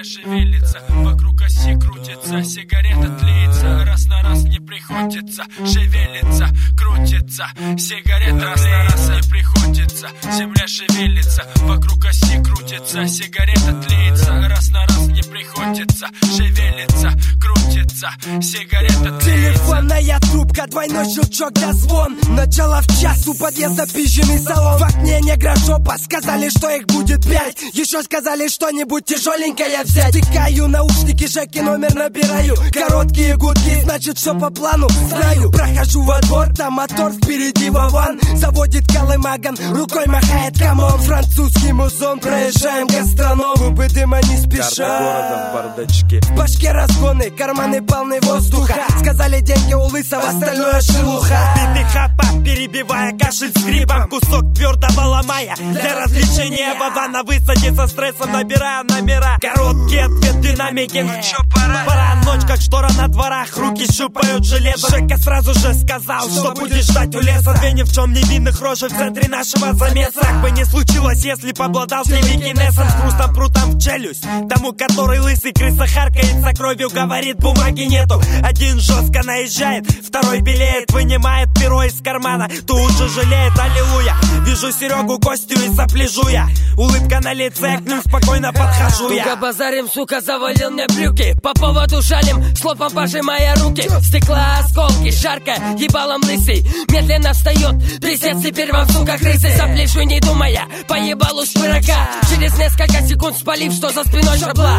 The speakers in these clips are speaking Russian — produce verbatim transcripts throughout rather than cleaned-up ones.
шевелится, вокруг оси крутится, сигарета тлеется, раз на раз не приходится, шевелится, крутится, сигарета раз на раз не приходится, земля шевелится, вокруг оси крутится, сигарета тлеется, раз на раз не приходится, шевелится, крутится, сигарета тлеется. Телефонная трубка, двойной щелчок, дозвон. Начало в час, у подъезда пизженый салон. В окне негрожопа, сказали, что их будет пять. Еще сказали что-нибудь тяжеленькое взять. Втыкаю наушники, Жеки номер набираю. Короткие гудки, значит все по плану. Знаю, прохожу во двор, там мотор, впереди Вован. Заводит колымаган, рукой махает камон. Французский музон, проезжаем гастроном. Губы дыма не спеша. Карта города в бардачке. В башке разгоны, карманы полны воздуха. Сказали деньги у лысого, остальное шелуха. Битый хапа, перебивая кашель скрипом. Кусок твердого ломая. Для развлечения Вова на высоте со стрессом набирая номера. Короткий ответ, динамики. Ну чё, пора? Пора, ночь как штора на дворах. Руки щупают железо. Жека сразу же сказал, что будешь ждать у леса. Две ни в чем невинных рожей в центре нашего замеса. Как бы не случилось, если побладал с телекинесом. С хрустом прутом в челюсть. Тому, который лысый крыса харкается кровью, говорит, бумаги нету. Один жестко наезжает, второй белеет, вынимает перо из кармана, тут же жалеет, аллилуйя. Вижу Серегу, Костю и сопляжу я. Улыбка на лице, к ним спокойно подхожу я. Туго базарим, сука, завалил мне брюки. По поводу шалим, слопом пожимая руки. Стекла, осколки, жарко, ебалом лысый. Медленно встает, трясет теперь вам, сука, крысы. Сопляжу, не думая, поебалу шпырока. Через несколько секунд спалив, что за спиной шабла.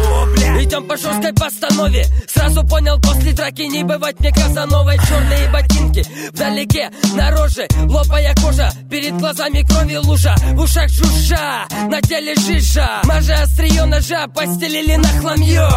Идем по жесткой постанове. Сразу понял, после драки не бывать мне Казановой. Черные ботинки вдалеке, на роже, лопая кожа, перед глазами крови лужа, в ушах жужжа, на теле жижа. Мажа острие ножа постелили на хламье.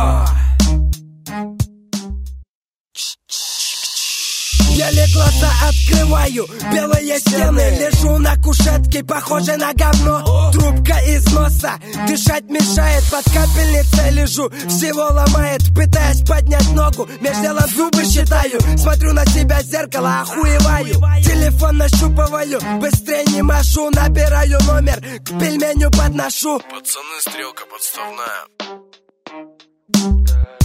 Еле глаза открываю, белые стены. Лежу на кушетке, похожей на говно. Трубка из носа, дышать мешает. Под капельницей лежу, всего ломает. Пытаясь поднять ногу, меж делом зубы считаю. Смотрю на себя в зеркало, охуеваю. Телефон нащупываю, быстрее не машу. Набираю номер, к пельменю подношу. Пацаны, стрелка подставная.